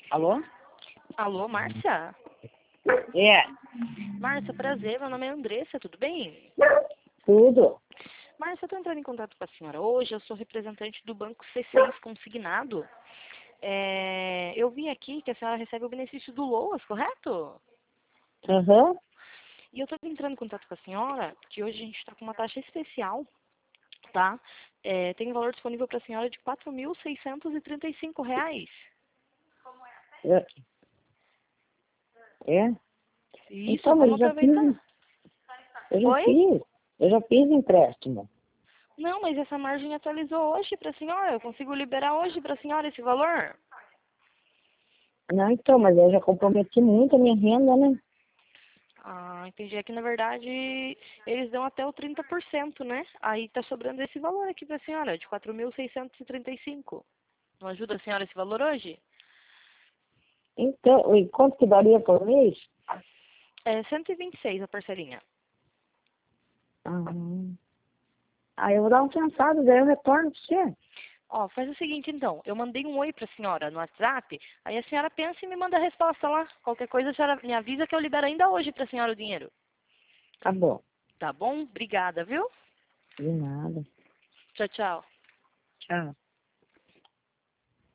Alô? Alô, Márcia? É, Márcia, prazer, meu nome é Andressa, tudo bem? tudo. Márcia, eu estou entrando em contato com a senhora hoje, eu sou representante do Banco C6 Consignado. Eu vi aqui que a senhora recebe o benefício do LOAS, correto? Aham. E eu estou entrando em contato com a senhora, que hoje a gente está com uma taxa especial, tá? Tem um valor disponível para a senhora de R$ 4.635. É. É? Isso, Então, mas vamos aproveitar. Oi? eu já fiz empréstimo. Não, mas essa margem atualizou hoje para a senhora, eu consigo liberar hoje para a senhora esse valor? Não, então, mas eu já comprometi muito a minha renda, né? Ah, entendi. É que, na verdade, eles dão até o 30%, né? Aí tá sobrando esse valor aqui pra senhora, de 4.635. Não ajuda a senhora esse valor hoje? Então, e quanto que daria por mês? É 126 a parcelinha. Ah, eu vou dar uma pensada, daí eu retorno pra você. Ó, faz o seguinte, então. Eu mandei um oi pra senhora no WhatsApp, aí a senhora pensa e me manda a resposta lá. Qualquer coisa, a senhora me avisa que eu libero ainda hoje pra senhora o dinheiro. Tá bom. Tá bom? Obrigada, viu? De nada. Tchau, tchau. Tchau.